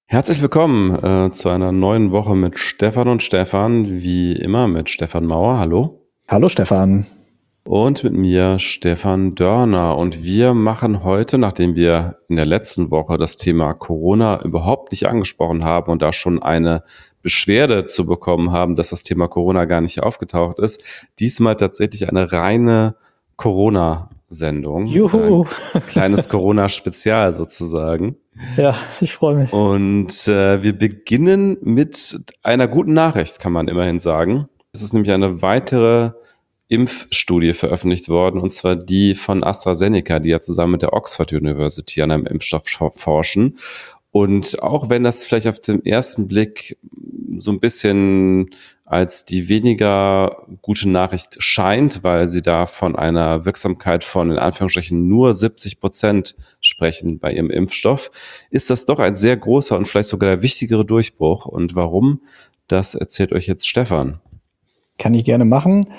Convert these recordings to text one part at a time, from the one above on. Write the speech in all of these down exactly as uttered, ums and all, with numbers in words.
Herzlich willkommen äh, zu einer neuen Woche mit Stefan und Stefan, wie immer mit Stefan Mauer, hallo. Hallo Stefan. Und mit mir Stefan Dörner. Und wir machen heute, nachdem wir in der letzten Woche das Thema Corona überhaupt nicht angesprochen haben und da schon eine Beschwerde zu bekommen haben, dass das Thema Corona gar nicht aufgetaucht ist, diesmal tatsächlich eine reine Corona-Sendung. Ein Juhu. kleines Corona-Spezial sozusagen. Ja, ich freue mich. Und äh, wir beginnen mit einer guten Nachricht, kann man immerhin sagen. Es ist nämlich eine weitere Impfstudie veröffentlicht worden, und zwar die von AstraZeneca, die ja zusammen mit der Oxford University an einem Impfstoff forschen. Und auch wenn das vielleicht auf den ersten Blick so ein bisschen als die weniger gute Nachricht scheint, weil sie da von einer Wirksamkeit von in Anführungsstrichen nur siebzig Prozent sprechen bei ihrem Impfstoff, ist das doch ein sehr großer und vielleicht sogar der wichtigere Durchbruch. Und warum, das erzählt euch jetzt Stefan. Kann ich gerne machen.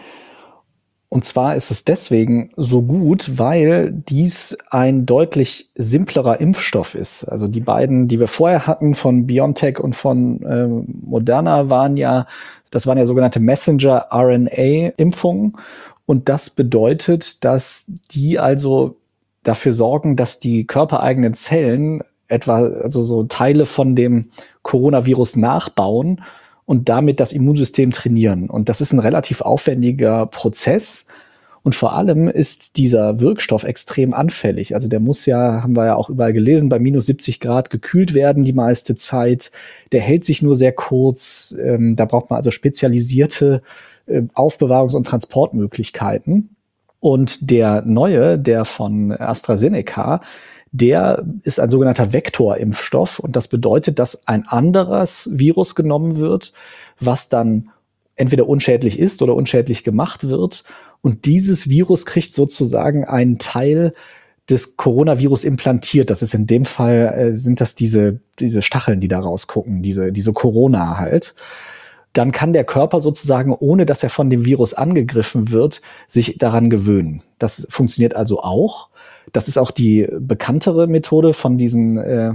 Und zwar ist es deswegen so gut, weil dies ein deutlich simplerer Impfstoff ist. Also die beiden, die wir vorher hatten, von BioNTech und von äh, Moderna, waren ja, das waren ja sogenannte Messenger-R N A-Impfungen. Und das bedeutet, dass die also dafür sorgen, dass die körpereigenen Zellen etwa, also so Teile von dem Coronavirus nachbauen und damit das Immunsystem trainieren. Und das ist ein relativ aufwendiger Prozess. Und vor allem ist dieser Wirkstoff extrem anfällig. Also der muss ja, haben wir ja auch überall gelesen, bei minus siebzig Grad gekühlt werden die meiste Zeit. Der hält sich nur sehr kurz. Ähm, da braucht man also spezialisierte äh, Aufbewahrungs- und Transportmöglichkeiten. Und der neue, der von AstraZeneca, der ist ein sogenannter Vektorimpfstoff. Und das bedeutet, dass ein anderes Virus genommen wird, was dann entweder unschädlich ist oder unschädlich gemacht wird. Und dieses Virus kriegt sozusagen einen Teil des Coronavirus implantiert. Das ist in dem Fall, äh, sind das diese, diese Stacheln, die da rausgucken, diese, diese Corona halt. Dann kann der Körper sozusagen, ohne dass er von dem Virus angegriffen wird, sich daran gewöhnen. Das funktioniert also auch. Das ist auch die bekanntere Methode von diesen äh,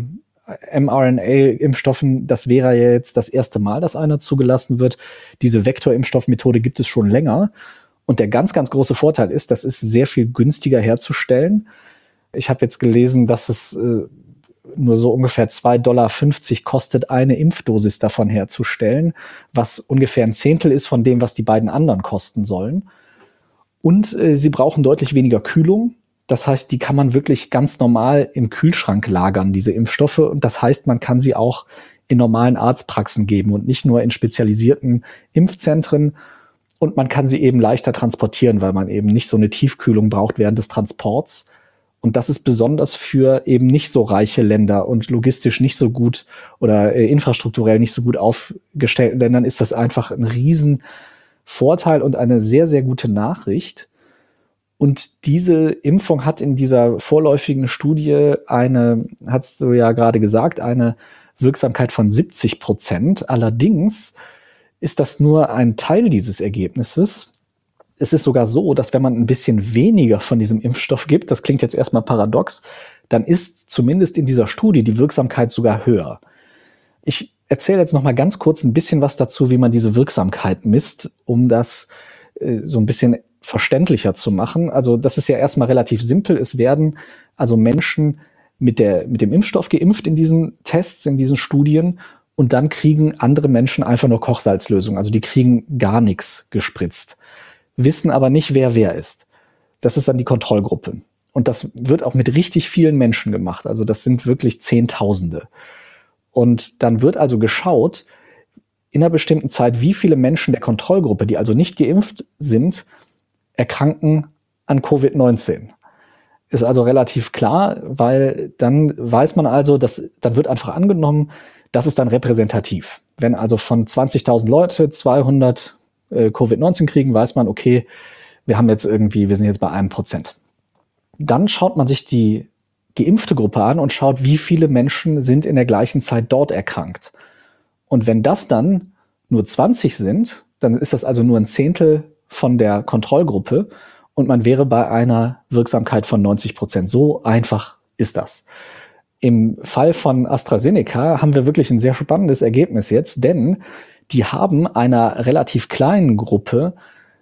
mRNA-Impfstoffen. Das wäre ja jetzt das erste Mal, dass einer zugelassen wird. Diese Vektorimpfstoffmethode gibt es schon länger. Und der ganz, ganz große Vorteil ist, das ist sehr viel günstiger herzustellen. Ich habe jetzt gelesen, dass es äh, nur so ungefähr zwei Komma fünfzig Dollar kostet, eine Impfdosis davon herzustellen, was ungefähr ein Zehntel ist von dem, was die beiden anderen kosten sollen. Und äh, sie brauchen deutlich weniger Kühlung. Das heißt, die kann man wirklich ganz normal im Kühlschrank lagern, diese Impfstoffe. Und das heißt, man kann sie auch in normalen Arztpraxen geben und nicht nur in spezialisierten Impfzentren. Und man kann sie eben leichter transportieren, weil man eben nicht so eine Tiefkühlung braucht während des Transports. Und das ist besonders für eben nicht so reiche Länder und logistisch nicht so gut oder äh, infrastrukturell nicht so gut aufgestellten Ländern ist das einfach ein Riesenvorteil und eine sehr, sehr gute Nachricht. Und diese Impfung hat in dieser vorläufigen Studie eine, hast du ja gerade gesagt, eine Wirksamkeit von siebzig Prozent. Allerdings ist das nur ein Teil dieses Ergebnisses. Es ist sogar so, dass wenn man ein bisschen weniger von diesem Impfstoff gibt, das klingt jetzt erstmal paradox, dann ist zumindest in dieser Studie die Wirksamkeit sogar höher. Ich erzähle jetzt noch mal ganz kurz ein bisschen was dazu, wie man diese Wirksamkeit misst, um das äh, so ein bisschen verständlicher zu machen. Also das ist ja erstmal relativ simpel. Es werden also Menschen mit, der, mit dem Impfstoff geimpft in diesen Tests, in diesen Studien. Und dann kriegen andere Menschen einfach nur Kochsalzlösung. Also die kriegen gar nichts gespritzt, wissen aber nicht, wer wer ist. Das ist dann die Kontrollgruppe. Und das wird auch mit richtig vielen Menschen gemacht. Also das sind wirklich Zehntausende. Und dann wird also geschaut, in einer bestimmten Zeit, wie viele Menschen der Kontrollgruppe, die also nicht geimpft sind, erkranken an Covid neunzehn. Ist also relativ klar, weil dann weiß man also, dass dann wird einfach angenommen, das ist dann repräsentativ. Wenn also von zwanzigtausend Leute zweihundert äh, Covid neunzehn kriegen, weiß man, okay, wir haben jetzt irgendwie, wir sind jetzt bei einem Prozent. Dann schaut man sich die geimpfte Gruppe an und schaut, wie viele Menschen sind in der gleichen Zeit dort erkrankt. Und wenn das dann nur zwanzig sind, dann ist das also nur ein Zehntel von der Kontrollgruppe und man wäre bei einer Wirksamkeit von neunzig Prozent. So einfach ist das. Im Fall von AstraZeneca haben wir wirklich ein sehr spannendes Ergebnis jetzt, denn die haben einer relativ kleinen Gruppe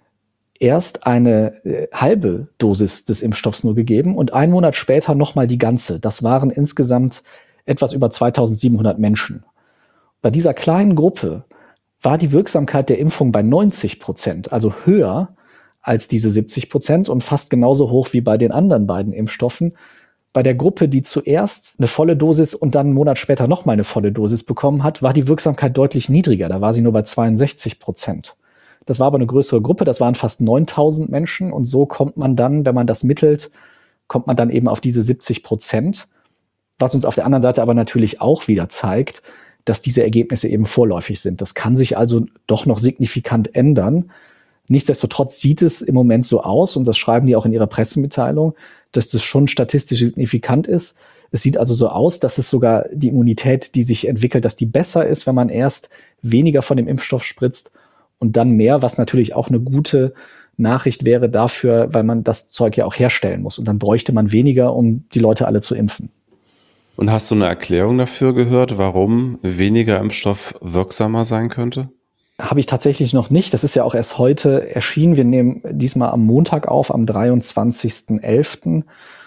erst eine äh, halbe Dosis des Impfstoffs nur gegeben und einen Monat später nochmal die ganze. Das waren insgesamt etwas über zweitausendsiebenhundert Menschen. Bei dieser kleinen Gruppe war die Wirksamkeit der Impfung bei neunzig Prozent, also höher als diese siebzig Prozent und fast genauso hoch wie bei den anderen beiden Impfstoffen. Bei der Gruppe, die zuerst eine volle Dosis und dann einen Monat später nochmal eine volle Dosis bekommen hat, war die Wirksamkeit deutlich niedriger. Da war sie nur bei zweiundsechzig Prozent. Das war aber eine größere Gruppe, das waren fast neuntausend Menschen und so kommt man dann, wenn man das mittelt, kommt man dann eben auf diese siebzig Prozent. Was uns auf der anderen Seite aber natürlich auch wieder zeigt, dass diese Ergebnisse eben vorläufig sind. Das kann sich also doch noch signifikant ändern. Nichtsdestotrotz sieht es im Moment so aus, und das schreiben die auch in ihrer Pressemitteilung, dass das schon statistisch signifikant ist. Es sieht also so aus, dass es sogar die Immunität, die sich entwickelt, dass die besser ist, wenn man erst weniger von dem Impfstoff spritzt und dann mehr, was natürlich auch eine gute Nachricht wäre dafür, weil man das Zeug ja auch herstellen muss. Und dann bräuchte man weniger, um die Leute alle zu impfen. Und hast du eine Erklärung dafür gehört, warum weniger Impfstoff wirksamer sein könnte? Habe ich tatsächlich noch nicht. Das ist ja auch erst heute erschienen. Wir nehmen diesmal am Montag auf, am dreiundzwanzigsten elften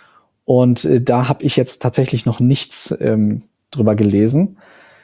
Und äh, da habe ich jetzt tatsächlich noch nichts ähm, drüber gelesen.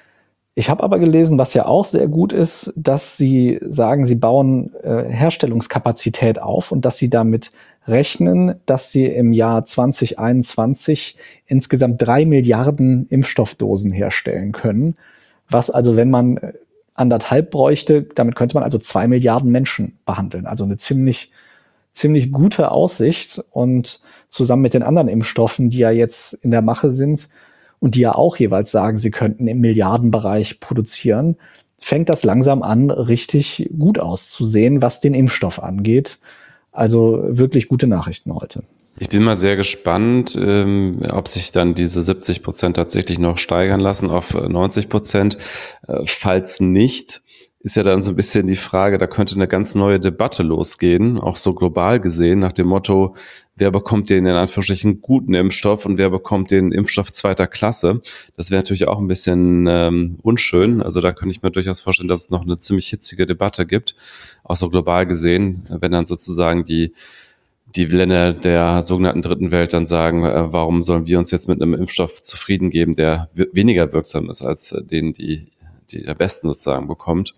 Ich habe aber gelesen, was ja auch sehr gut ist, dass sie sagen, sie bauen äh, Herstellungskapazität auf und dass sie damit rechnen, dass sie im Jahr zwanzig einundzwanzig insgesamt drei Milliarden Impfstoffdosen herstellen können. Was also, wenn man anderthalb bräuchte, damit könnte man also zwei Milliarden Menschen behandeln. Also eine ziemlich, ziemlich gute Aussicht. Und zusammen mit den anderen Impfstoffen, die ja jetzt in der Mache sind und die ja auch jeweils sagen, sie könnten im Milliardenbereich produzieren, fängt das langsam an, richtig gut auszusehen, was den Impfstoff angeht. Also wirklich gute Nachrichten heute. Ich bin mal sehr gespannt, ähm, ob sich dann diese siebzig Prozent tatsächlich noch steigern lassen auf neunzig Prozent. Äh, falls nicht, ist ja dann so ein bisschen die Frage, da könnte eine ganz neue Debatte losgehen, auch so global gesehen, nach dem Motto, wer bekommt den in Anführungsstrichen guten Impfstoff und wer bekommt den Impfstoff zweiter Klasse. Das wäre natürlich auch ein bisschen ähm, unschön. Also da könnte ich mir durchaus vorstellen, dass es noch eine ziemlich hitzige Debatte gibt, auch so global gesehen, wenn dann sozusagen die die Länder der sogenannten Dritten Welt dann sagen, äh, warum sollen wir uns jetzt mit einem Impfstoff zufrieden geben, der w- weniger wirksam ist als äh, den, die, die der Westen sozusagen bekommt.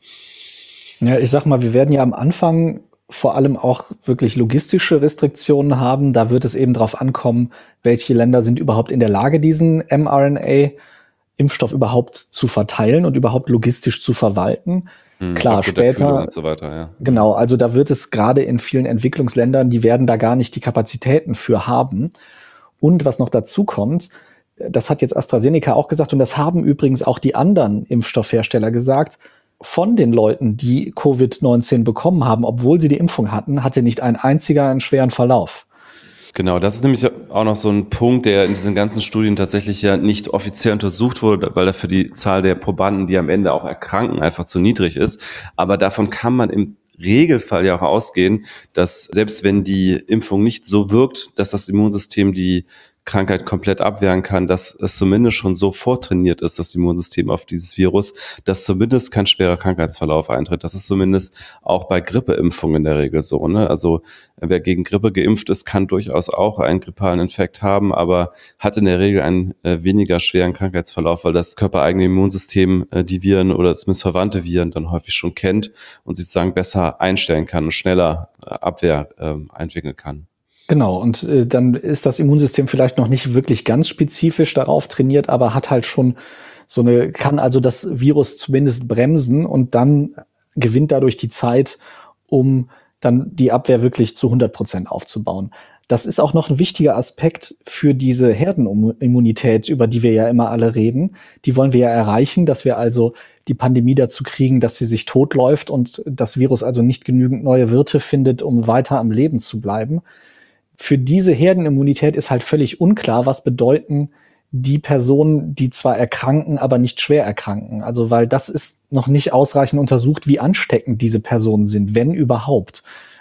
Ja, ich sag mal, wir werden ja am Anfang vor allem auch wirklich logistische Restriktionen haben. Da wird es eben drauf ankommen, welche Länder sind überhaupt in der Lage, diesen mRNA-Impfstoff überhaupt zu verteilen und überhaupt logistisch zu verwalten. Hm, Klar, aufgrund der Kühlung später, und so weiter, ja. genau, also da wird es gerade in vielen Entwicklungsländern, die werden da gar nicht die Kapazitäten für haben. Und was noch dazu kommt, das hat jetzt AstraZeneca auch gesagt und das haben übrigens auch die anderen Impfstoffhersteller gesagt, von den Leuten, die Covid neunzehn bekommen haben, obwohl sie die Impfung hatten, hatte nicht ein einziger einen schweren Verlauf. Genau, das ist nämlich auch noch so ein Punkt, der in diesen ganzen Studien tatsächlich ja nicht offiziell untersucht wurde, weil dafür die Zahl der Probanden, die am Ende auch erkranken, einfach zu niedrig ist. Aber davon kann man im Regelfall ja auch ausgehen, dass selbst wenn die Impfung nicht so wirkt, dass das Immunsystem die Krankheit komplett abwehren kann, dass es zumindest schon so vortrainiert ist, das Immunsystem auf dieses Virus, dass zumindest kein schwerer Krankheitsverlauf eintritt. Das ist zumindest auch bei Grippeimpfungen in der Regel so, ne? Also wer gegen Grippe geimpft ist, kann durchaus auch einen grippalen Infekt haben, aber hat in der Regel einen äh, weniger schweren Krankheitsverlauf, weil das körpereigene Immunsystem äh, die Viren oder zumindest verwandte Viren dann häufig schon kennt und sozusagen besser einstellen kann und schneller äh, Abwehr äh, entwickeln kann. Genau, und äh, dann ist das Immunsystem vielleicht noch nicht wirklich ganz spezifisch darauf trainiert, aber hat halt schon so eine, kann also das Virus zumindest bremsen und dann gewinnt dadurch die Zeit, um dann die Abwehr wirklich zu hundert Prozent aufzubauen. Das ist auch noch ein wichtiger Aspekt für diese Herdenimmunität, über die wir ja immer alle reden. Die wollen wir ja erreichen, dass wir also die Pandemie dazu kriegen, dass sie sich totläuft und das Virus also nicht genügend neue Wirte findet, um weiter am Leben zu bleiben. Für diese Herdenimmunität ist halt völlig unklar, was bedeuten die Personen, die zwar erkranken, aber nicht schwer erkranken. Also weil das ist noch nicht ausreichend untersucht, wie ansteckend diese Personen sind, wenn überhaupt.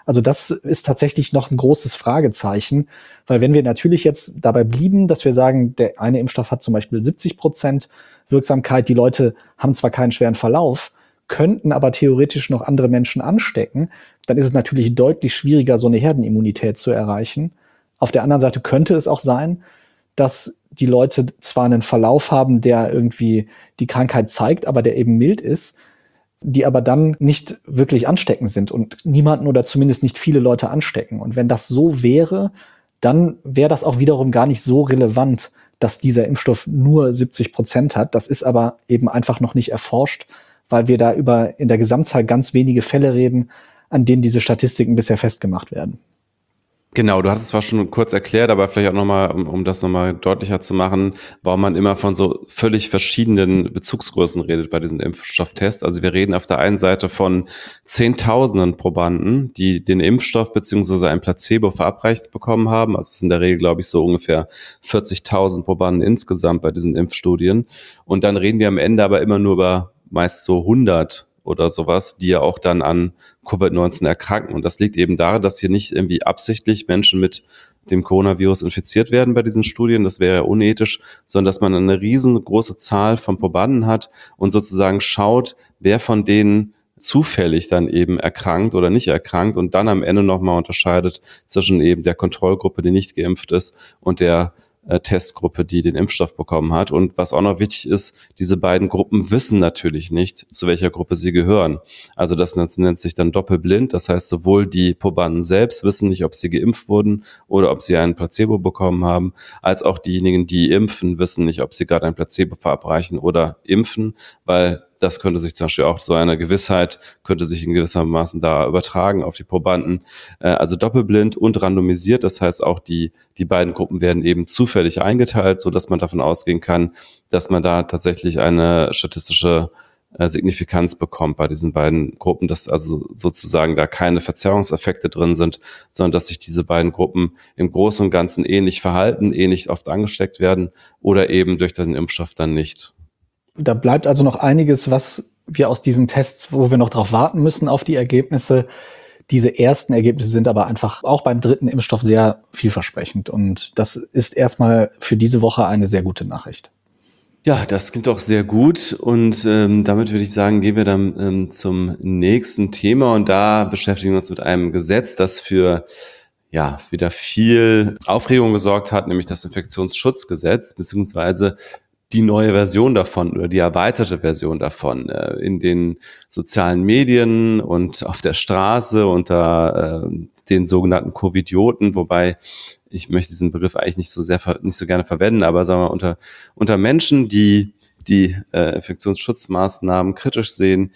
Also das ist tatsächlich noch ein großes Fragezeichen, weil wenn wir natürlich jetzt dabei blieben, dass wir sagen, der eine Impfstoff hat zum Beispiel siebzig Prozent Wirksamkeit, die Leute haben zwar keinen schweren Verlauf, könnten aber theoretisch noch andere Menschen anstecken, dann ist es natürlich deutlich schwieriger, so eine Herdenimmunität zu erreichen. Auf der anderen Seite könnte es auch sein, dass die Leute zwar einen Verlauf haben, der irgendwie die Krankheit zeigt, aber der eben mild ist, die aber dann nicht wirklich ansteckend sind und niemanden oder zumindest nicht viele Leute anstecken. Und wenn das so wäre, dann wäre das auch wiederum gar nicht so relevant, dass dieser Impfstoff nur siebzig Prozent hat. Das ist aber eben einfach noch nicht erforscht, weil wir da über in der Gesamtzahl ganz wenige Fälle reden, an denen diese Statistiken bisher festgemacht werden. Genau, du hast es zwar schon kurz erklärt, aber vielleicht auch nochmal, um, um das nochmal deutlicher zu machen, warum man immer von so völlig verschiedenen Bezugsgrößen redet bei diesen Impfstofftests. Also wir reden auf der einen Seite von Zehntausenden Probanden, die den Impfstoff beziehungsweise ein Placebo verabreicht bekommen haben. Also es sind in der Regel, glaube ich, so ungefähr vierzigtausend Probanden insgesamt bei diesen Impfstudien. Und dann reden wir am Ende aber immer nur über meist so hundert oder sowas, die ja auch dann an Covid neunzehn erkranken. Und das liegt eben daran, dass hier nicht irgendwie absichtlich Menschen mit dem Coronavirus infiziert werden bei diesen Studien. Das wäre ja unethisch, sondern dass man eine riesengroße Zahl von Probanden hat und sozusagen schaut, wer von denen zufällig dann eben erkrankt oder nicht erkrankt und dann am Ende nochmal unterscheidet zwischen eben der Kontrollgruppe, die nicht geimpft ist, und der äh, Testgruppe, die den Impfstoff bekommen hat. Und was auch noch wichtig ist, diese beiden Gruppen wissen natürlich nicht, zu welcher Gruppe sie gehören. Also das nennt sich dann doppelblind. Das heißt, sowohl die Probanden selbst wissen nicht, ob sie geimpft wurden oder ob sie ein Placebo bekommen haben, als auch diejenigen, die impfen, wissen nicht, ob sie gerade ein Placebo verabreichen oder impfen, weil das könnte sich zum Beispiel auch so eine Gewissheit, könnte sich in gewissermaßen da übertragen auf die Probanden. Also doppelblind und randomisiert, das heißt auch die, die beiden Gruppen werden eben zufällig eingeteilt, so dass man davon ausgehen kann, dass man da tatsächlich eine statistische Signifikanz bekommt bei diesen beiden Gruppen, dass also sozusagen da keine Verzerrungseffekte drin sind, sondern dass sich diese beiden Gruppen im Großen und Ganzen ähnlich verhalten, ähnlich oft angesteckt werden oder eben durch den Impfstoff dann nicht. Da bleibt also noch einiges, was wir aus diesen Tests, wo wir noch drauf warten müssen auf die Ergebnisse. Diese ersten Ergebnisse sind aber einfach auch beim dritten Impfstoff sehr vielversprechend. Und das ist erstmal für diese Woche eine sehr gute Nachricht. Ja, das klingt doch sehr gut. Und ähm, damit würde ich sagen, gehen wir dann ähm, zum nächsten Thema. Und da beschäftigen wir uns mit einem Gesetz, das für ja wieder viel Aufregung gesorgt hat, nämlich das Infektionsschutzgesetz, beziehungsweise die neue Version davon oder die erweiterte Version davon in den sozialen Medien und auf der Straße unter äh, den sogenannten Covidioten, wobei ich möchte diesen Begriff eigentlich nicht so sehr nicht so gerne verwenden, aber sagen wir unter unter Menschen, die die äh, Infektionsschutzmaßnahmen kritisch sehen.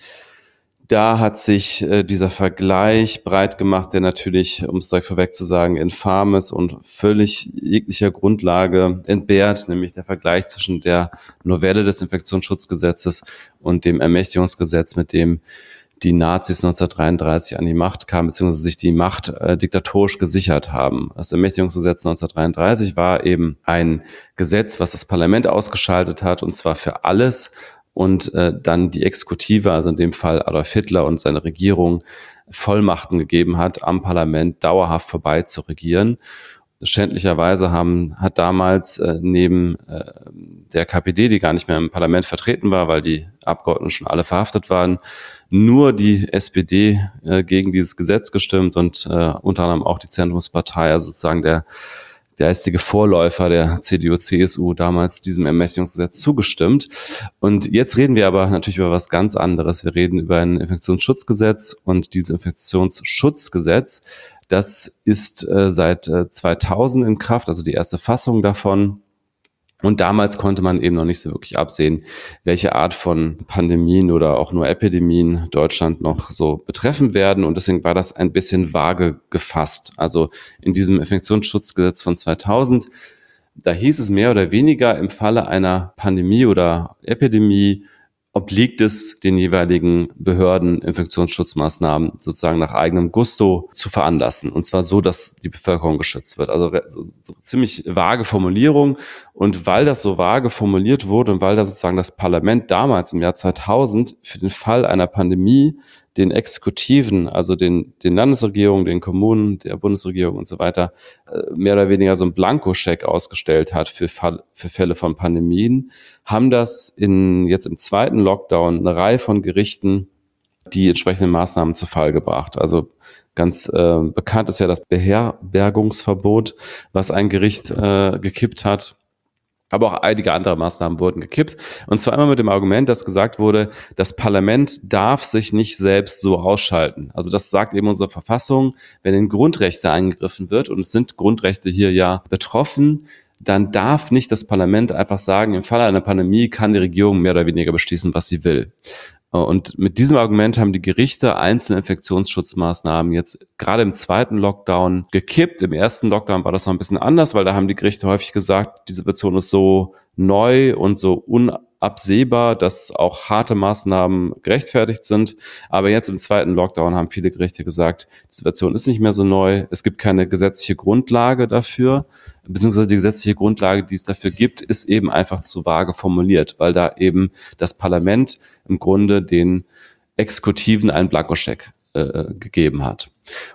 Da hat sich äh, dieser Vergleich breit gemacht, der natürlich, um es direkt vorweg zu sagen, infam ist und völlig jeglicher Grundlage entbehrt, nämlich der Vergleich zwischen der Novelle des Infektionsschutzgesetzes und dem Ermächtigungsgesetz, mit dem die Nazis neunzehnhundertdreiunddreißig an die Macht kamen, beziehungsweise sich die Macht äh, diktatorisch gesichert haben. Das Ermächtigungsgesetz neunzehnhundertdreiunddreißig war eben ein Gesetz, was das Parlament ausgeschaltet hat, und zwar für alles, und äh, dann die Exekutive, also in dem Fall Adolf Hitler und seine Regierung, Vollmachten gegeben hat, am Parlament dauerhaft vorbei zu regieren. Schändlicherweise haben, hat damals äh, neben äh, der K P D, die gar nicht mehr im Parlament vertreten war, weil die Abgeordneten schon alle verhaftet waren, nur die S P D äh, gegen dieses Gesetz gestimmt und äh, unter anderem auch die Zentrumspartei, also sozusagen der der geistige Vorläufer der C D U C S U, damals diesem Ermächtigungsgesetz zugestimmt. Und jetzt reden wir aber natürlich über was ganz anderes. Wir reden über ein Infektionsschutzgesetz, und dieses Infektionsschutzgesetz, das ist äh, seit äh, zweitausend in Kraft, also die erste Fassung davon. Und damals konnte man eben noch nicht so wirklich absehen, welche Art von Pandemien oder auch nur Epidemien Deutschland noch so betreffen werden. Und deswegen war das ein bisschen vage gefasst. Also in diesem Infektionsschutzgesetz von zweitausend, da hieß es mehr oder weniger, im Falle einer Pandemie oder Epidemie obliegt es den jeweiligen Behörden, Infektionsschutzmaßnahmen sozusagen nach eigenem Gusto zu veranlassen. Und zwar so, dass die Bevölkerung geschützt wird. Also so, so ziemlich vage Formulierung. Und weil das so vage formuliert wurde und weil da sozusagen das Parlament damals im Jahr zweitausend für den Fall einer Pandemie den Exekutiven, also den, den Landesregierungen, den Kommunen, der Bundesregierung und so weiter, mehr oder weniger so einen Blankoscheck ausgestellt hat für, Fall, für Fälle von Pandemien, haben das in, jetzt im zweiten Lockdown eine Reihe von Gerichten die entsprechenden Maßnahmen zu Fall gebracht. Also ganz äh, bekannt ist ja das Beherbergungsverbot, was ein Gericht äh, gekippt hat. Aber auch einige andere Maßnahmen wurden gekippt. Und zwar immer mit dem Argument, dass gesagt wurde, das Parlament darf sich nicht selbst so ausschalten. Also das sagt eben unsere Verfassung, wenn in Grundrechte eingegriffen wird, und es sind Grundrechte hier ja betroffen, dann darf nicht das Parlament einfach sagen, im Falle einer Pandemie kann die Regierung mehr oder weniger beschließen, was sie will. Und mit diesem Argument haben die Gerichte einzelne Infektionsschutzmaßnahmen jetzt gerade im zweiten Lockdown gekippt. Im ersten Lockdown war das noch ein bisschen anders, weil da haben die Gerichte häufig gesagt, die Situation ist so neu und so unabsehbar, dass auch harte Maßnahmen gerechtfertigt sind. Aber jetzt im zweiten Lockdown haben viele Gerichte gesagt, die Situation ist nicht mehr so neu. Es gibt keine gesetzliche Grundlage dafür, beziehungsweise die gesetzliche Grundlage, die es dafür gibt, ist eben einfach zu vage formuliert, weil da eben das Parlament im Grunde den Exekutiven einen Blankoscheck äh, gegeben hat.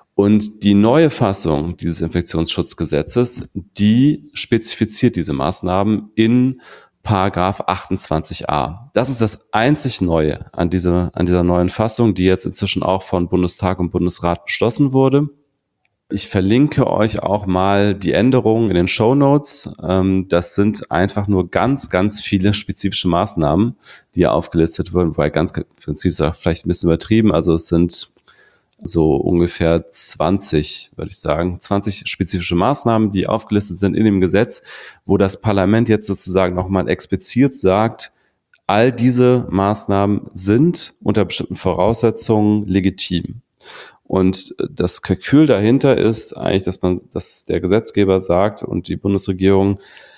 Und die neue Fassung dieses Infektionsschutzgesetzes, die spezifiziert diese Maßnahmen in Paragraph achtundzwanzig a. Das ist das einzig Neue an dieser, an dieser neuen Fassung, die jetzt inzwischen auch von Bundestag und Bundesrat beschlossen wurde. Ich verlinke euch auch mal die Änderungen in den Shownotes. Das sind einfach nur ganz, ganz viele spezifische Maßnahmen, die hier aufgelistet wurden, wobei ganz präzise ist auch vielleicht ein bisschen übertrieben. Also es sind so ungefähr zwanzig, würde ich sagen, zwanzig spezifische Maßnahmen, die aufgelistet sind in dem Gesetz, wo das Parlament jetzt sozusagen nochmal explizit sagt, all diese Maßnahmen sind unter bestimmten Voraussetzungen legitim. Und das Kalkül dahinter ist eigentlich, dass man, dass der Gesetzgeber sagt und die Bundesregierung,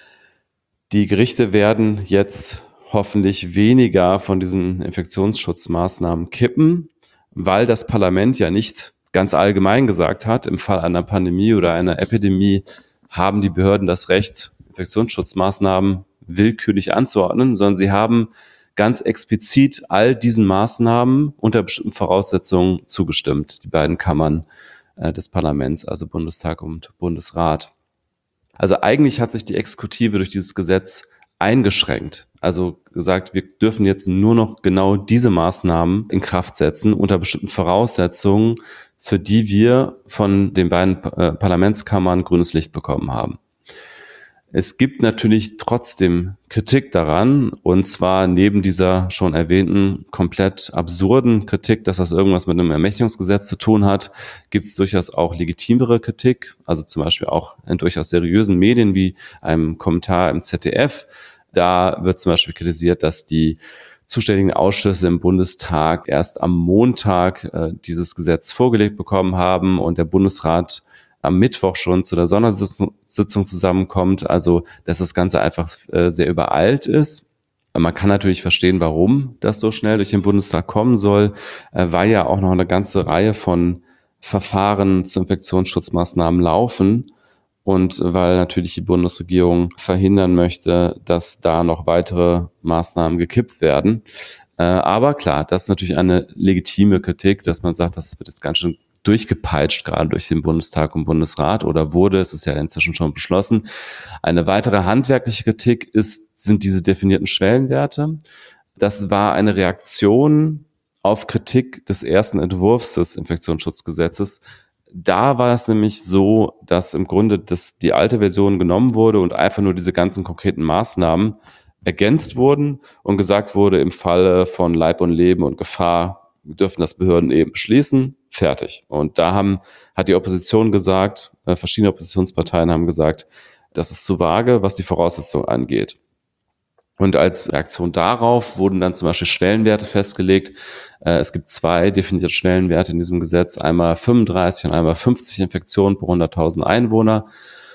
die Gerichte werden jetzt hoffentlich weniger von diesen Infektionsschutzmaßnahmen kippen, weil das Parlament ja nicht ganz allgemein gesagt hat, im Fall einer Pandemie oder einer Epidemie haben die Behörden das Recht, Infektionsschutzmaßnahmen willkürlich anzuordnen, sondern sie haben ganz explizit all diesen Maßnahmen unter bestimmten Voraussetzungen zugestimmt, die beiden Kammern äh, des Parlaments, also Bundestag und Bundesrat. Also eigentlich hat sich die Exekutive durch dieses Gesetz eingeschränkt. Also gesagt, wir dürfen jetzt nur noch genau diese Maßnahmen in Kraft setzen unter bestimmten Voraussetzungen, für die wir von den beiden äh, Parlamentskammern grünes Licht bekommen haben. Es gibt natürlich trotzdem Kritik daran, und zwar neben dieser schon erwähnten komplett absurden Kritik, dass das irgendwas mit einem Ermächtigungsgesetz zu tun hat, gibt es durchaus auch legitimere Kritik, also zum Beispiel auch in durchaus seriösen Medien wie einem Kommentar im Z D F. Da wird zum Beispiel kritisiert, dass die zuständigen Ausschüsse im Bundestag erst am Montag äh, dieses Gesetz vorgelegt bekommen haben und der Bundesrat am Mittwoch schon zu der Sondersitzung zusammenkommt, also dass das Ganze einfach äh, sehr übereilt ist. Man kann natürlich verstehen, warum das so schnell durch den Bundestag kommen soll, äh, weil ja auch noch eine ganze Reihe von Verfahren zu Infektionsschutzmaßnahmen laufen und weil natürlich die Bundesregierung verhindern möchte, dass da noch weitere Maßnahmen gekippt werden. Äh, aber klar, das ist natürlich eine legitime Kritik, dass man sagt, das wird jetzt ganz schön durchgepeitscht, gerade durch den Bundestag und Bundesrat, oder wurde, es ist ja inzwischen schon beschlossen. Eine weitere handwerkliche Kritik ist, sind diese definierten Schwellenwerte. Das war eine Reaktion auf Kritik des ersten Entwurfs des Infektionsschutzgesetzes. Da war es nämlich so, dass im Grunde das, die alte Version genommen wurde und einfach nur diese ganzen konkreten Maßnahmen ergänzt wurden und gesagt wurde, im Falle von Leib und Leben und Gefahr dürfen das Behörden eben beschließen, fertig. Und da haben, hat die Opposition gesagt, äh, verschiedene Oppositionsparteien haben gesagt, das ist zu vage, was die Voraussetzungen angeht. Und als Reaktion darauf wurden dann zum Beispiel Schwellenwerte festgelegt. Äh, es gibt zwei definierte Schwellenwerte in diesem Gesetz, einmal fünfunddreißig und einmal fünfzig Infektionen pro hunderttausend Einwohner.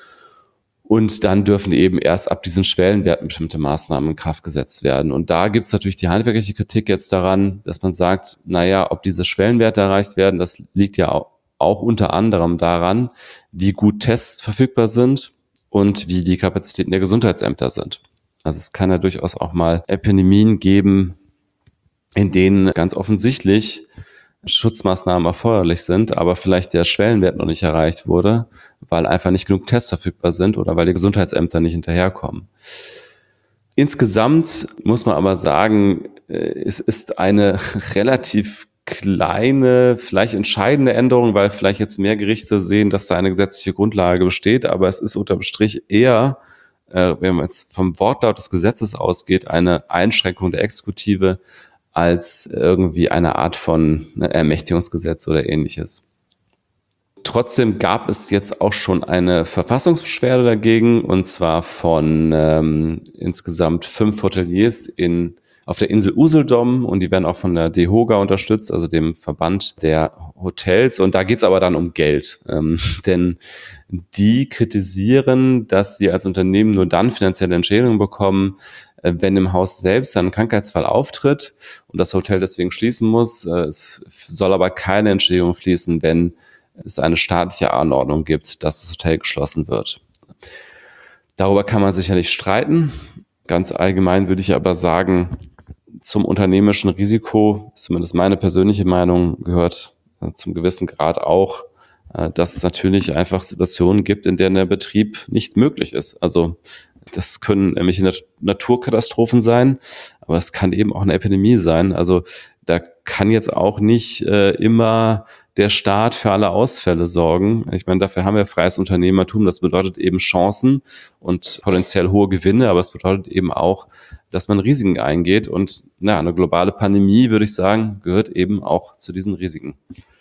Und dann dürfen eben erst ab diesen Schwellenwerten bestimmte Maßnahmen in Kraft gesetzt werden. Und da gibt es natürlich die handwerkliche Kritik jetzt daran, dass man sagt, naja, ob diese Schwellenwerte erreicht werden, das liegt ja auch, auch unter anderem daran, wie gut Tests verfügbar sind und wie die Kapazitäten der Gesundheitsämter sind. Also es kann ja durchaus auch mal Epidemien geben, in denen ganz offensichtlich Schutzmaßnahmen erforderlich sind, aber vielleicht der Schwellenwert noch nicht erreicht wurde, weil einfach nicht genug Tests verfügbar sind oder weil die Gesundheitsämter nicht hinterherkommen. Insgesamt muss man aber sagen, es ist eine relativ kleine, vielleicht entscheidende Änderung, weil vielleicht jetzt mehr Gerichte sehen, dass da eine gesetzliche Grundlage besteht, aber es ist unterm Strich eher, wenn man jetzt vom Wortlaut des Gesetzes ausgeht, eine Einschränkung der Exekutive als irgendwie eine Art von Ermächtigungsgesetz oder ähnliches. Trotzdem gab es jetzt auch schon eine Verfassungsbeschwerde dagegen, und zwar von ähm, insgesamt fünf Hoteliers in, auf der Insel Usedom, und die werden auch von der DEHOGA unterstützt, also dem Verband der Hotels. Und da geht es aber dann um Geld, ähm, denn die kritisieren, dass sie als Unternehmen nur dann finanzielle Entschädigungen bekommen, wenn im Haus selbst ein Krankheitsfall auftritt und das Hotel deswegen schließen muss. Es soll aber keine Entschädigung fließen, wenn es eine staatliche Anordnung gibt, dass das Hotel geschlossen wird. Darüber kann man sicherlich streiten. Ganz allgemein würde ich aber sagen, zum unternehmerischen Risiko, zumindest meine persönliche Meinung, gehört zum gewissen Grad auch, dass es natürlich einfach Situationen gibt, in denen der Betrieb nicht möglich ist. Also das können nämlich Naturkatastrophen sein, aber es kann eben auch eine Epidemie sein. Also da kann jetzt auch nicht äh, immer der Staat für alle Ausfälle sorgen. Ich meine, dafür haben wir freies Unternehmertum. Das bedeutet eben Chancen und potenziell hohe Gewinne, aber es bedeutet eben auch, dass man Risiken eingeht. Und na, eine globale Pandemie, würde ich sagen, gehört eben auch zu diesen Risiken.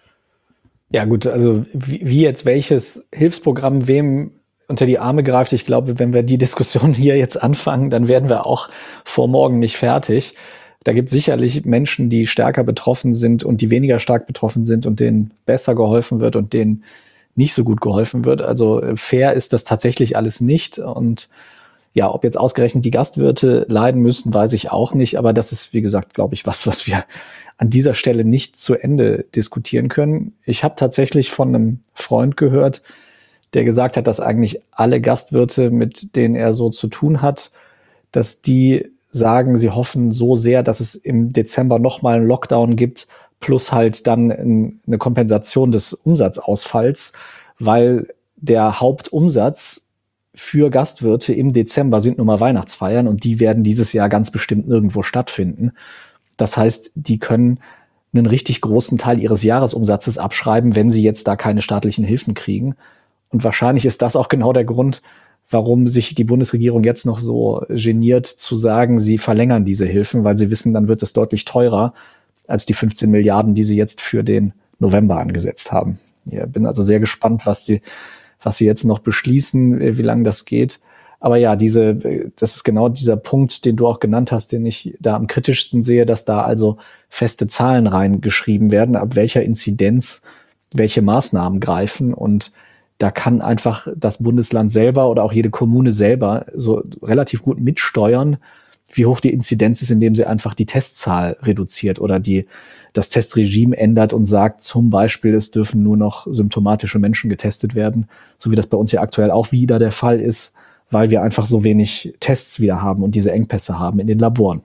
Ja gut, also wie, wie jetzt welches Hilfsprogramm wem unter die Arme greift, ich glaube, wenn wir die Diskussion hier jetzt anfangen, dann werden wir auch vor morgen nicht fertig. Da gibt es sicherlich Menschen, die stärker betroffen sind und die weniger stark betroffen sind und denen besser geholfen wird und denen nicht so gut geholfen wird. Also fair ist das tatsächlich alles nicht. Und ja, ob jetzt ausgerechnet die Gastwirte leiden müssen, weiß ich auch nicht. Aber das ist, wie gesagt, glaube ich, was, was wir an dieser Stelle nicht zu Ende diskutieren können. Ich habe tatsächlich von einem Freund gehört, der gesagt hat, dass eigentlich alle Gastwirte, mit denen er so zu tun hat, dass die sagen, sie hoffen so sehr, dass es im Dezember nochmal einen Lockdown gibt, plus halt dann eine Kompensation des Umsatzausfalls, weil der Hauptumsatz für Gastwirte im Dezember sind nun mal Weihnachtsfeiern und die werden dieses Jahr ganz bestimmt nirgendwo stattfinden. Das heißt, die können einen richtig großen Teil ihres Jahresumsatzes abschreiben, wenn sie jetzt da keine staatlichen Hilfen kriegen. Und wahrscheinlich ist das auch genau der Grund, warum sich die Bundesregierung jetzt noch so geniert zu sagen, sie verlängern diese Hilfen, weil sie wissen, dann wird es deutlich teurer als die fünfzehn Milliarden, die sie jetzt für den November angesetzt haben. Ich bin also sehr gespannt, was sie, was sie jetzt noch beschließen, wie lange das geht. Aber ja, diese, das ist genau dieser Punkt, den du auch genannt hast, den ich da am kritischsten sehe, dass da also feste Zahlen reingeschrieben werden, ab welcher Inzidenz welche Maßnahmen greifen. Und da kann einfach das Bundesland selber oder auch jede Kommune selber so relativ gut mitsteuern, wie hoch die Inzidenz ist, indem sie einfach die Testzahl reduziert oder die das Testregime ändert und sagt zum Beispiel, es dürfen nur noch symptomatische Menschen getestet werden, so wie das bei uns ja aktuell auch wieder der Fall ist, weil wir einfach so wenig Tests wieder haben und diese Engpässe haben in den Laboren.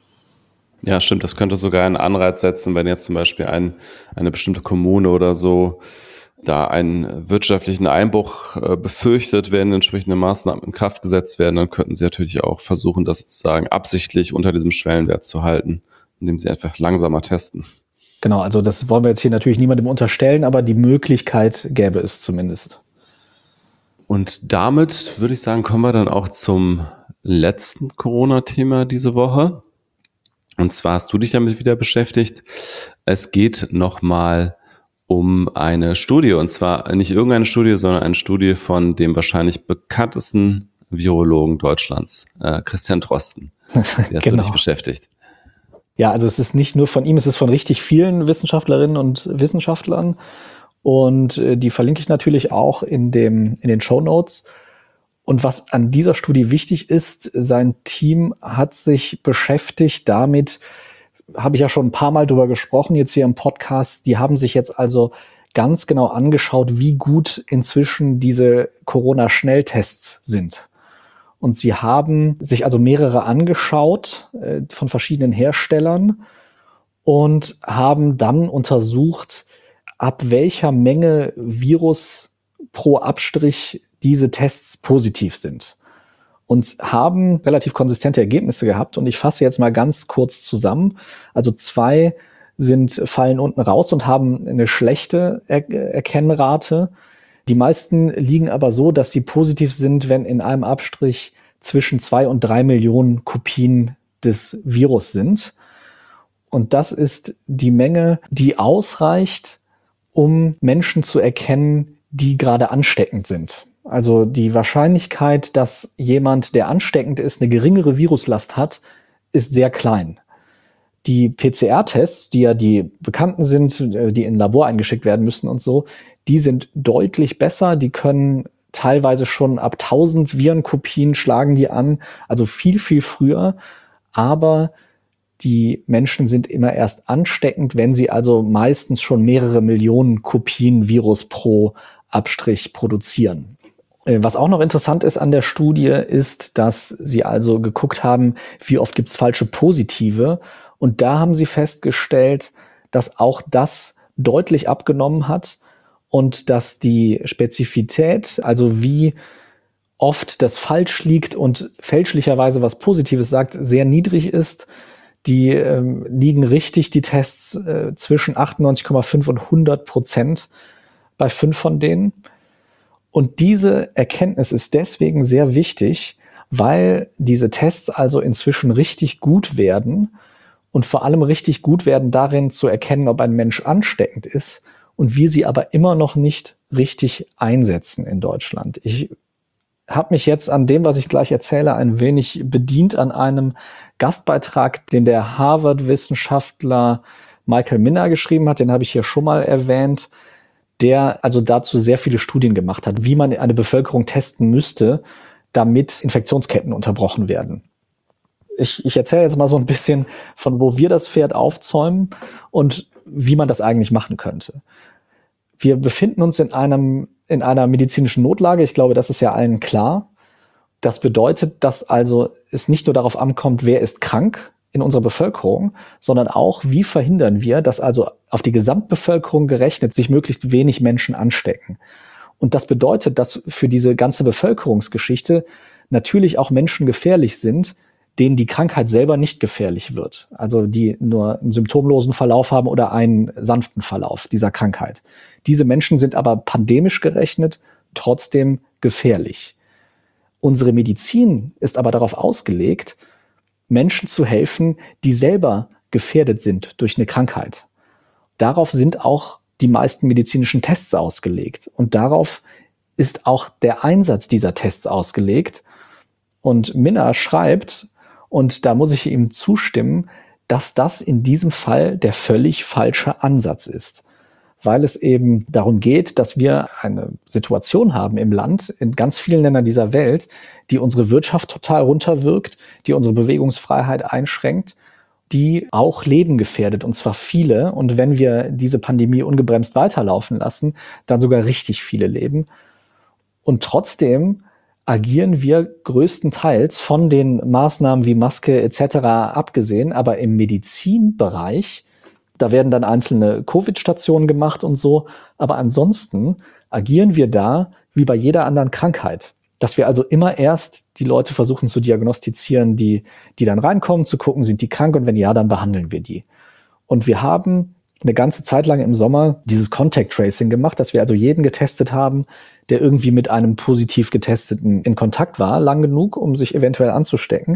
Ja, stimmt. Das könnte sogar einen Anreiz setzen, wenn jetzt zum Beispiel ein, eine bestimmte Kommune oder so da einen wirtschaftlichen Einbruch äh, befürchtet, werden entsprechende Maßnahmen in Kraft gesetzt werden, dann könnten sie natürlich auch versuchen, das sozusagen absichtlich unter diesem Schwellenwert zu halten, indem sie einfach langsamer testen. Genau, also das wollen wir jetzt hier natürlich niemandem unterstellen, aber die Möglichkeit gäbe es zumindest. Und damit würde ich sagen, kommen wir dann auch zum letzten Corona-Thema diese Woche. Und zwar hast du dich damit wieder beschäftigt. Es geht nochmal um eine Studie, und zwar nicht irgendeine Studie, sondern eine Studie von dem wahrscheinlich bekanntesten Virologen Deutschlands, äh, Christian Drosten. Der hast genau. du dich beschäftigt. Ja, also es ist nicht nur von ihm, es ist von richtig vielen Wissenschaftlerinnen und Wissenschaftlern. Und äh, die verlinke ich natürlich auch in dem in den Shownotes. Und was an dieser Studie wichtig ist, sein Team hat sich beschäftigt damit, habe ich ja schon ein paar Mal drüber gesprochen, jetzt hier im Podcast. Die haben sich jetzt also ganz genau angeschaut, wie gut inzwischen diese Corona-Schnelltests sind. Und sie haben sich also mehrere angeschaut äh, von verschiedenen Herstellern und haben dann untersucht, ab welcher Menge Virus pro Abstrich diese Tests positiv sind. Und haben relativ konsistente Ergebnisse gehabt. Und ich fasse jetzt mal ganz kurz zusammen. Also zwei sind, fallen unten raus und haben eine schlechte er- Erkennrate. Die meisten liegen aber so, dass sie positiv sind, wenn in einem Abstrich zwischen zwei und drei Millionen Kopien des Virus sind. Und das ist die Menge, die ausreicht, um Menschen zu erkennen, die gerade ansteckend sind. Also die Wahrscheinlichkeit, dass jemand, der ansteckend ist, eine geringere Viruslast hat, ist sehr klein. Die P C R-Tests, die ja die bekannten sind, die in ein Labor eingeschickt werden müssen und so, die sind deutlich besser. Die können teilweise schon ab tausend Virenkopien schlagen die an, also viel, viel früher. Aber die Menschen sind immer erst ansteckend, wenn sie also meistens schon mehrere Millionen Kopien Virus pro Abstrich produzieren. Was auch noch interessant ist an der Studie, ist, dass sie also geguckt haben, wie oft gibt es falsche Positive. Und da haben sie festgestellt, dass auch das deutlich abgenommen hat und dass die Spezifität, also wie oft das falsch liegt und fälschlicherweise was Positives sagt, sehr niedrig ist. Die ähm, liegen richtig, die Tests, äh, zwischen achtundneunzig Komma fünf und hundert Prozent bei fünf von denen. Und diese Erkenntnis ist deswegen sehr wichtig, weil diese Tests also inzwischen richtig gut werden und vor allem richtig gut werden darin zu erkennen, ob ein Mensch ansteckend ist und wir sie aber immer noch nicht richtig einsetzen in Deutschland. Ich habe mich jetzt an dem, was ich gleich erzähle, ein wenig bedient an einem Gastbeitrag, den der Harvard-Wissenschaftler Michael Minner geschrieben hat. Den habe ich hier schon mal erwähnt, der also dazu sehr viele Studien gemacht hat, wie man eine Bevölkerung testen müsste, damit Infektionsketten unterbrochen werden. Ich, ich erzähle jetzt mal so ein bisschen, von wo wir das Pferd aufzäumen und wie man das eigentlich machen könnte. Wir befinden uns in einem, in einer medizinischen Notlage. Ich glaube, das ist ja allen klar. Das bedeutet, dass also es nicht nur darauf ankommt, wer ist krank in unserer Bevölkerung, sondern auch, wie verhindern wir, dass also auf die Gesamtbevölkerung gerechnet sich möglichst wenig Menschen anstecken. Und das bedeutet, dass für diese ganze Bevölkerungsgeschichte natürlich auch Menschen gefährlich sind, denen die Krankheit selber nicht gefährlich wird. Also die nur einen symptomlosen Verlauf haben oder einen sanften Verlauf dieser Krankheit. Diese Menschen sind aber pandemisch gerechnet trotzdem gefährlich. Unsere Medizin ist aber darauf ausgelegt, Menschen zu helfen, die selber gefährdet sind durch eine Krankheit. Darauf sind auch die meisten medizinischen Tests ausgelegt. Und darauf ist auch der Einsatz dieser Tests ausgelegt. Und Minner schreibt, und da muss ich ihm zustimmen, dass das in diesem Fall der völlig falsche Ansatz ist. Weil es eben darum geht, dass wir eine Situation haben im Land, in ganz vielen Ländern dieser Welt, die unsere Wirtschaft total runterwirkt, die unsere Bewegungsfreiheit einschränkt, die auch Leben gefährdet, und zwar viele. Und wenn wir diese Pandemie ungebremst weiterlaufen lassen, dann sogar richtig viele Leben. Und trotzdem agieren wir größtenteils von den Maßnahmen wie Maske et cetera abgesehen, aber im Medizinbereich, da werden dann einzelne Covid-Stationen gemacht und so, aber ansonsten agieren wir da wie bei jeder anderen Krankheit. Dass wir also immer erst die Leute versuchen zu diagnostizieren, die, die dann reinkommen, zu gucken, sind die krank, und wenn ja, dann behandeln wir die. Und wir haben eine ganze Zeit lang im Sommer dieses Contact Tracing gemacht, dass wir also jeden getestet haben, der irgendwie mit einem positiv Getesteten in Kontakt war, lang genug, um sich eventuell anzustecken.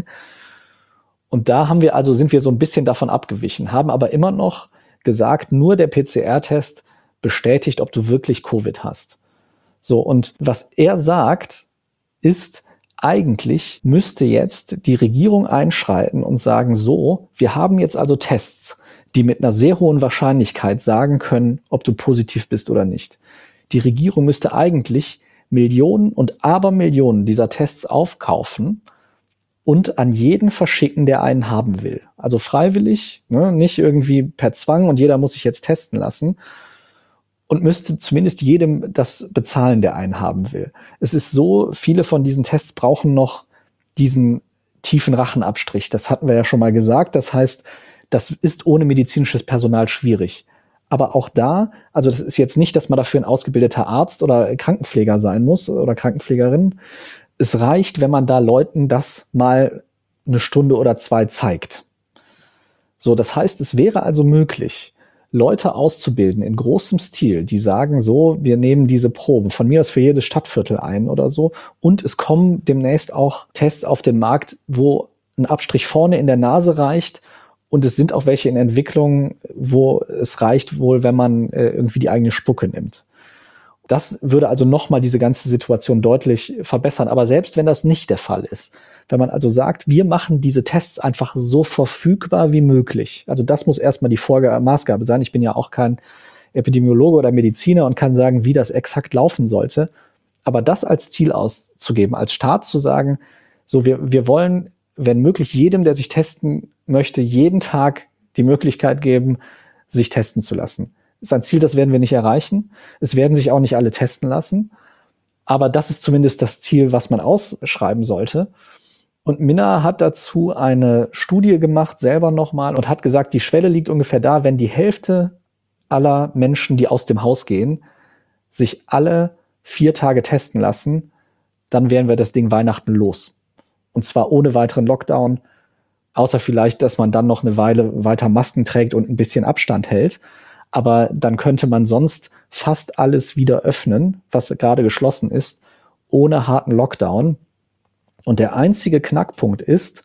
Und da haben wir also, sind wir so ein bisschen davon abgewichen, haben aber immer noch gesagt, nur der P C R-Test bestätigt, ob du wirklich Covid hast. So, und was er sagt, ist, eigentlich müsste jetzt die Regierung einschreiten und sagen, so, wir haben jetzt also Tests, die mit einer sehr hohen Wahrscheinlichkeit sagen können, ob du positiv bist oder nicht. Die Regierung müsste eigentlich Millionen und Abermillionen dieser Tests aufkaufen und an jeden verschicken, der einen haben will. Also freiwillig, ne, nicht irgendwie per Zwang und jeder muss sich jetzt testen lassen. Und müsste zumindest jedem das bezahlen, der einen haben will. Es ist so, viele von diesen Tests brauchen noch diesen tiefen Rachenabstrich. Das hatten wir ja schon mal gesagt. Das heißt, Das ist ohne medizinisches Personal schwierig. Aber auch da, also das ist jetzt nicht, dass man dafür ein ausgebildeter Arzt oder Krankenpfleger sein muss oder Krankenpflegerin. Es reicht, wenn man da Leuten das mal eine Stunde oder zwei zeigt. So, das heißt, es wäre also möglich, Leute auszubilden in großem Stil, die sagen so, wir nehmen diese Probe von mir aus für jedes Stadtviertel ein oder so, und es kommen demnächst auch Tests auf den Markt, wo ein Abstrich vorne in der Nase reicht, und es sind auch welche in Entwicklung, wo es reicht wohl, wenn man äh, irgendwie die eigene Spucke nimmt. Das würde also nochmal diese ganze Situation deutlich verbessern. Aber selbst wenn das nicht der Fall ist, wenn man also sagt, wir machen diese Tests einfach so verfügbar wie möglich. Also das muss erstmal die Vorgabe, Maßgabe sein. Ich bin ja auch kein Epidemiologe oder Mediziner und kann sagen, wie das exakt laufen sollte. Aber das als Ziel auszugeben, als Staat zu sagen, so wir, wir wollen, wenn möglich, jedem, der sich testen möchte, jeden Tag die Möglichkeit geben, sich testen zu lassen. Das ist ein Ziel, das werden wir nicht erreichen. Es werden sich auch nicht alle testen lassen. Aber das ist zumindest das Ziel, was man ausschreiben sollte. Und Minna hat dazu eine Studie gemacht, selber nochmal, und hat gesagt, die Schwelle liegt ungefähr da, wenn die Hälfte aller Menschen, die aus dem Haus gehen, sich alle vier Tage testen lassen, dann wären wir das Ding Weihnachten los. Und zwar ohne weiteren Lockdown, außer vielleicht, dass man dann noch eine Weile weiter Masken trägt und ein bisschen Abstand hält. Aber dann könnte man sonst fast alles wieder öffnen, was gerade geschlossen ist, ohne harten Lockdown. Und der einzige Knackpunkt ist,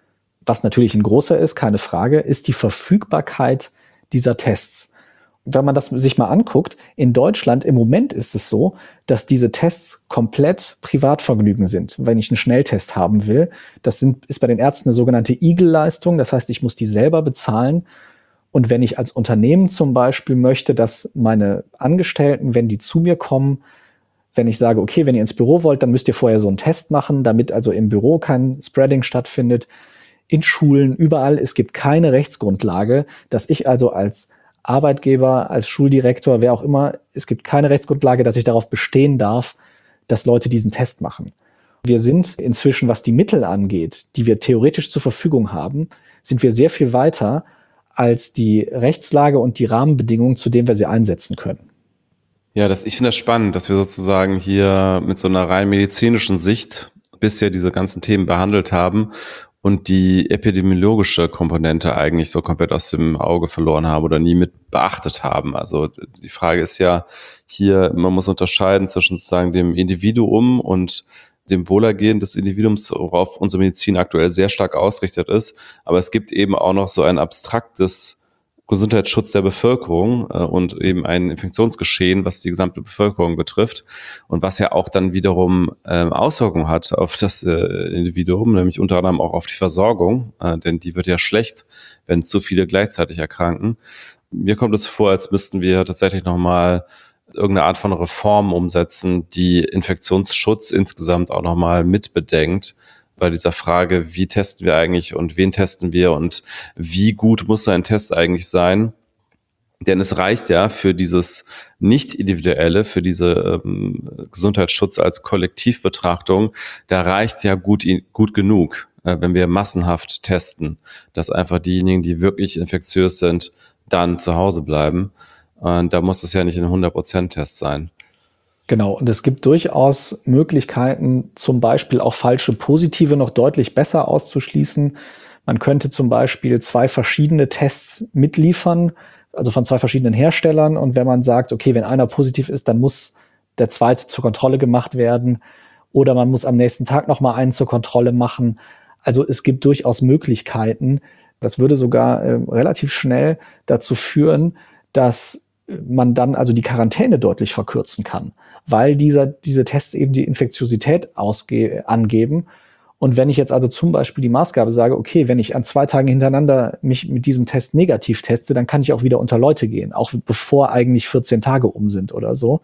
was natürlich ein großer ist, keine Frage, ist die Verfügbarkeit dieser Tests. Wenn man das sich mal anguckt, in Deutschland im Moment ist es so, dass diese Tests komplett Privatvergnügen sind. Wenn ich einen Schnelltest haben will, das sind, ist bei den Ärzten eine sogenannte I G L-Leistung. Das heißt, ich muss die selber bezahlen. Und wenn ich als Unternehmen zum Beispiel möchte, dass meine Angestellten, wenn die zu mir kommen, wenn ich sage, okay, wenn ihr ins Büro wollt, dann müsst ihr vorher so einen Test machen, damit also im Büro kein Spreading stattfindet, in Schulen, überall. Es gibt keine Rechtsgrundlage, dass ich also als Arbeitgeber, als Schuldirektor, wer auch immer, es gibt keine Rechtsgrundlage, dass ich darauf bestehen darf, dass Leute diesen Test machen. Wir sind inzwischen, was die Mittel angeht, die wir theoretisch zur Verfügung haben, sind wir sehr viel weiter als die Rechtslage und die Rahmenbedingungen, zu denen wir sie einsetzen können. Ja, das, ich finde das spannend, dass wir sozusagen hier mit so einer rein medizinischen Sicht bisher diese ganzen Themen behandelt haben und die epidemiologische Komponente eigentlich so komplett aus dem Auge verloren haben oder nie mit beachtet haben. Also die Frage ist ja hier, man muss unterscheiden zwischen sozusagen dem Individuum und dem Wohlergehen des Individuums, worauf unsere Medizin aktuell sehr stark ausgerichtet ist. Aber es gibt eben auch noch so ein abstraktes Gesundheitsschutz der Bevölkerung äh, und eben ein Infektionsgeschehen, was die gesamte Bevölkerung betrifft und was ja auch dann wiederum äh, Auswirkungen hat auf das äh, Individuum, nämlich unter anderem auch auf die Versorgung, äh, denn die wird ja schlecht, wenn zu viele gleichzeitig erkranken. Mir kommt es vor, als müssten wir tatsächlich nochmal irgendeine Art von Reform umsetzen, die Infektionsschutz insgesamt auch nochmal mitbedenkt bei dieser Frage, wie testen wir eigentlich und wen testen wir und wie gut muss so ein Test eigentlich sein? Denn es reicht ja für dieses nicht-individuelle, für diese ähm, Gesundheitsschutz als Kollektivbetrachtung, da reicht ja gut, gut genug, äh, wenn wir massenhaft testen, dass einfach diejenigen, die wirklich infektiös sind, dann zu Hause bleiben. Und da muss es ja nicht ein hundert Prozent Test sein. Genau, und es gibt durchaus Möglichkeiten, zum Beispiel auch falsche Positive noch deutlich besser auszuschließen. Man könnte zum Beispiel zwei verschiedene Tests mitliefern, also von zwei verschiedenen Herstellern. Und wenn man sagt, okay, wenn einer positiv ist, dann muss der zweite zur Kontrolle gemacht werden. Oder man muss am nächsten Tag noch mal einen zur Kontrolle machen. Also es gibt durchaus Möglichkeiten. Das würde sogar äh, relativ schnell dazu führen, dass man dann also die Quarantäne deutlich verkürzen kann, weil dieser, diese Tests eben die Infektiosität ausge- angeben. Und wenn ich jetzt also zum Beispiel die Maßgabe sage, okay, wenn ich an zwei Tagen hintereinander mich mit diesem Test negativ teste, dann kann ich auch wieder unter Leute gehen, auch bevor eigentlich vierzehn Tage um sind oder so.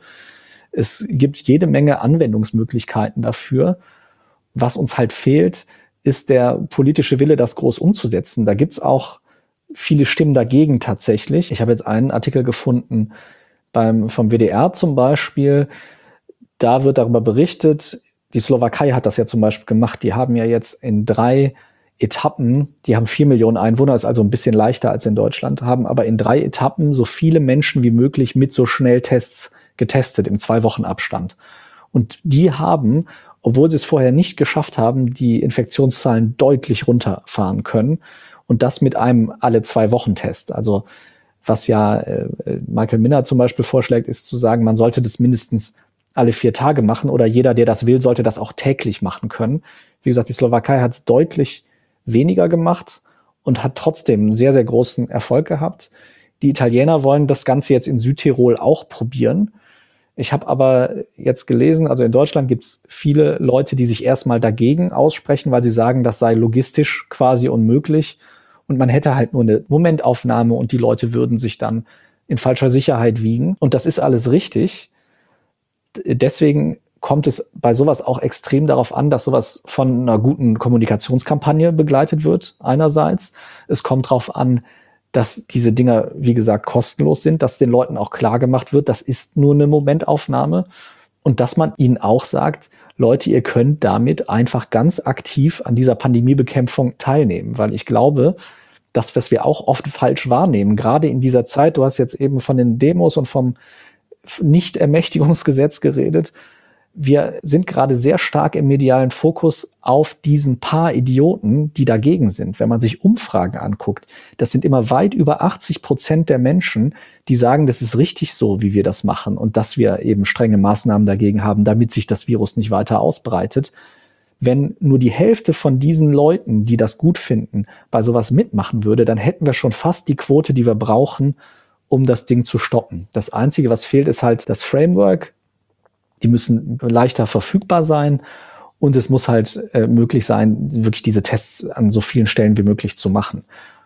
Es gibt jede Menge Anwendungsmöglichkeiten dafür. Was uns halt fehlt, ist der politische Wille, das groß umzusetzen. Da gibt's auch viele Stimmen dagegen tatsächlich. Ich habe jetzt einen Artikel gefunden beim, vom W D R zum Beispiel. Da wird darüber berichtet, die Slowakei hat das ja zum Beispiel gemacht. Die haben ja jetzt in drei Etappen, die haben vier Millionen Einwohner, ist also ein bisschen leichter als in Deutschland, haben aber in drei Etappen so viele Menschen wie möglich mit so Schnelltests getestet im zwei Wochen Abstand. Und die haben, obwohl sie es vorher nicht geschafft haben, die Infektionszahlen deutlich runterfahren können. Und das mit einem alle zwei Wochen Test. Also was ja äh, Michael Minner zum Beispiel vorschlägt, ist zu sagen, man sollte das mindestens alle vier Tage machen oder jeder, der das will, sollte das auch täglich machen können. Wie gesagt, die Slowakei hat es deutlich weniger gemacht und hat trotzdem einen sehr, sehr großen Erfolg gehabt. Die Italiener wollen das Ganze jetzt in Südtirol auch probieren. Ich habe aber jetzt gelesen, also in Deutschland gibt es viele Leute, die sich erstmal dagegen aussprechen, weil sie sagen, das sei logistisch quasi unmöglich und man hätte halt nur eine Momentaufnahme und die Leute würden sich dann in falscher Sicherheit wiegen. Und das ist alles richtig. Deswegen kommt es bei sowas auch extrem darauf an, dass sowas von einer guten Kommunikationskampagne begleitet wird einerseits. Es kommt darauf an, dass diese Dinger, wie gesagt, kostenlos sind, dass den Leuten auch klar gemacht wird, das ist nur eine Momentaufnahme und dass man ihnen auch sagt, Leute, ihr könnt damit einfach ganz aktiv an dieser Pandemiebekämpfung teilnehmen, weil ich glaube, das, was wir auch oft falsch wahrnehmen, gerade in dieser Zeit, du hast jetzt eben von den Demos und vom Nicht-Ermächtigungsgesetz geredet, wir sind gerade sehr stark im medialen Fokus auf diesen paar Idioten, die dagegen sind. Wenn man sich Umfragen anguckt, das sind immer weit über achtzig Prozent der Menschen, die sagen, das ist richtig so, wie wir das machen und dass wir eben strenge Maßnahmen dagegen haben, damit sich das Virus nicht weiter ausbreitet. Wenn nur die Hälfte von diesen Leuten, die das gut finden, bei sowas mitmachen würde, dann hätten wir schon fast die Quote, die wir brauchen, um das Ding zu stoppen. Das Einzige, was fehlt, ist halt das Framework. Die müssen leichter verfügbar sein und es muss halt äh, möglich sein, wirklich diese Tests an so vielen Stellen wie möglich zu machen.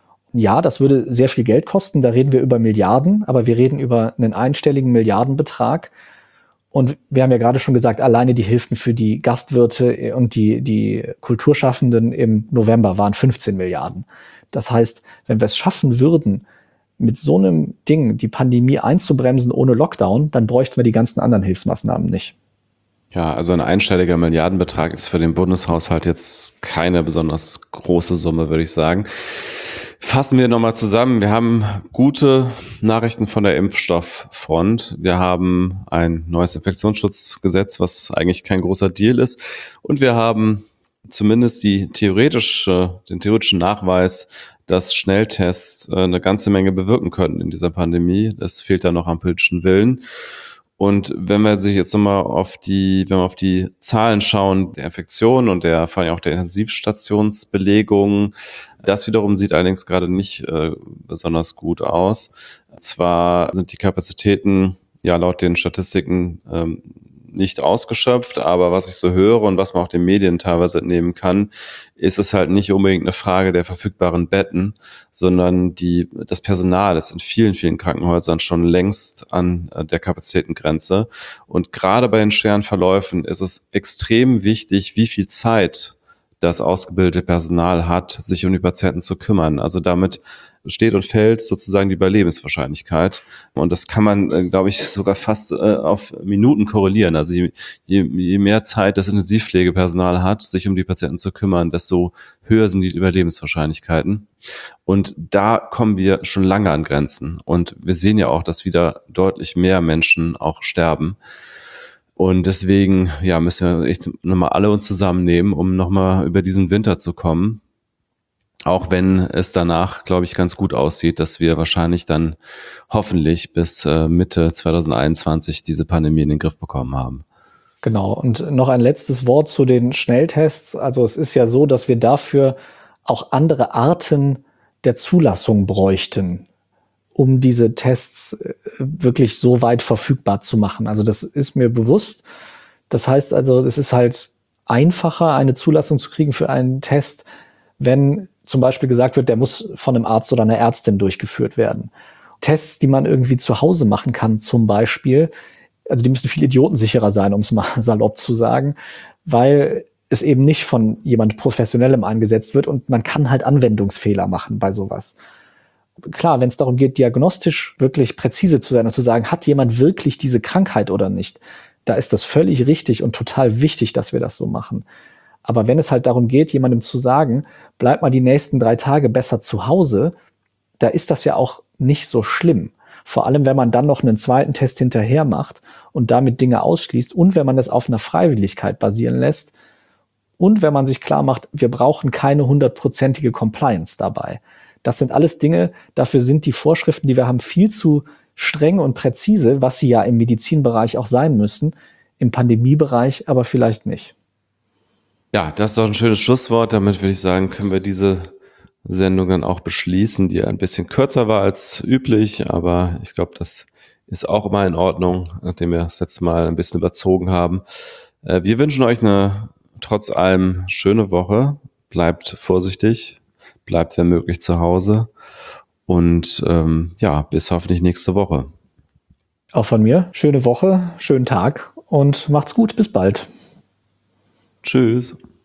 Ja, das würde sehr viel Geld kosten, da reden wir über Milliarden, aber wir reden über einen einstelligen Milliardenbetrag. Und wir haben ja gerade schon gesagt, alleine die Hilfen für die Gastwirte und die, die Kulturschaffenden im November waren fünfzehn Milliarden. Das heißt, wenn wir es schaffen würden, mit so einem Ding die Pandemie einzubremsen ohne Lockdown, dann bräuchten wir die ganzen anderen Hilfsmaßnahmen nicht. Ja, also ein einstelliger Milliardenbetrag ist für den Bundeshaushalt jetzt keine besonders große Summe, würde ich sagen. Fassen wir nochmal zusammen. Wir haben gute Nachrichten von der Impfstofffront. Wir haben ein neues Infektionsschutzgesetz, was eigentlich kein großer Deal ist. Und wir haben zumindest die theoretische, den theoretischen Nachweis, dass Schnelltests eine ganze Menge bewirken können in dieser Pandemie. Es fehlt da noch am politischen Willen. Und wenn wir sich jetzt nochmal auf die, wenn wir auf die Zahlen schauen, der Infektionen und der, vor allem auch der Intensivstationsbelegung, das wiederum sieht allerdings gerade nicht äh, besonders gut aus. Zwar sind die Kapazitäten ja laut den Statistiken ähm, nicht ausgeschöpft, aber was ich so höre und was man auch den Medien teilweise entnehmen kann, ist es halt nicht unbedingt eine Frage der verfügbaren Betten, sondern die, das Personal ist in vielen, vielen Krankenhäusern schon längst an der Kapazitätengrenze. Und gerade bei den schweren Verläufen ist es extrem wichtig, wie viel Zeit das ausgebildete Personal hat, sich um die Patienten zu kümmern. Also damit steht und fällt sozusagen die Überlebenswahrscheinlichkeit. Und das kann man, äh, glaube ich, sogar fast äh, auf Minuten korrelieren. Also je, je, je mehr Zeit das Intensivpflegepersonal hat, sich um die Patienten zu kümmern, desto höher sind die Überlebenswahrscheinlichkeiten. Und da kommen wir schon lange an Grenzen. Und wir sehen ja auch, dass wieder deutlich mehr Menschen auch sterben. Und deswegen ja, müssen wir echt nochmal alle uns zusammennehmen, um nochmal über diesen Winter zu kommen. Auch wenn es danach, glaube ich, ganz gut aussieht, dass wir wahrscheinlich dann hoffentlich bis äh, Mitte zwanzig einundzwanzig diese Pandemie in den Griff bekommen haben. Genau. Und noch ein letztes Wort zu den Schnelltests. Also es ist ja so, dass wir dafür auch andere Arten der Zulassung bräuchten, um diese Tests wirklich so weit verfügbar zu machen. Also das ist mir bewusst. Das heißt also, es ist halt einfacher, eine Zulassung zu kriegen für einen Test, wenn zum Beispiel gesagt wird, der muss von einem Arzt oder einer Ärztin durchgeführt werden. Tests, die man irgendwie zu Hause machen kann zum Beispiel, also die müssen viel idiotensicherer sein, um es mal salopp zu sagen, weil es eben nicht von jemand Professionellem eingesetzt wird und man kann halt Anwendungsfehler machen bei sowas. Klar, wenn es darum geht, diagnostisch wirklich präzise zu sein und zu sagen, hat jemand wirklich diese Krankheit oder nicht, da ist das völlig richtig und total wichtig, dass wir das so machen. Aber wenn es halt darum geht, jemandem zu sagen, bleib mal die nächsten drei Tage besser zu Hause, da ist das ja auch nicht so schlimm. Vor allem, wenn man dann noch einen zweiten Test hinterher macht und damit Dinge ausschließt und wenn man das auf einer Freiwilligkeit basieren lässt und wenn man sich klar macht, wir brauchen keine hundertprozentige Compliance dabei. Das sind alles Dinge, dafür sind die Vorschriften, die wir haben, viel zu streng und präzise, was sie ja im Medizinbereich auch sein müssen, im Pandemiebereich aber vielleicht nicht. Ja, das ist doch ein schönes Schlusswort. Damit würde ich sagen, können wir diese Sendung dann auch beschließen, die ein bisschen kürzer war als üblich, aber ich glaube, das ist auch immer in Ordnung, nachdem wir das letzte Mal ein bisschen überzogen haben. Wir wünschen euch eine trotz allem schöne Woche. Bleibt vorsichtig, bleibt wenn möglich zu Hause und ähm, ja, bis hoffentlich nächste Woche. Auch von mir, schöne Woche, schönen Tag und macht's gut, bis bald. Tschüss.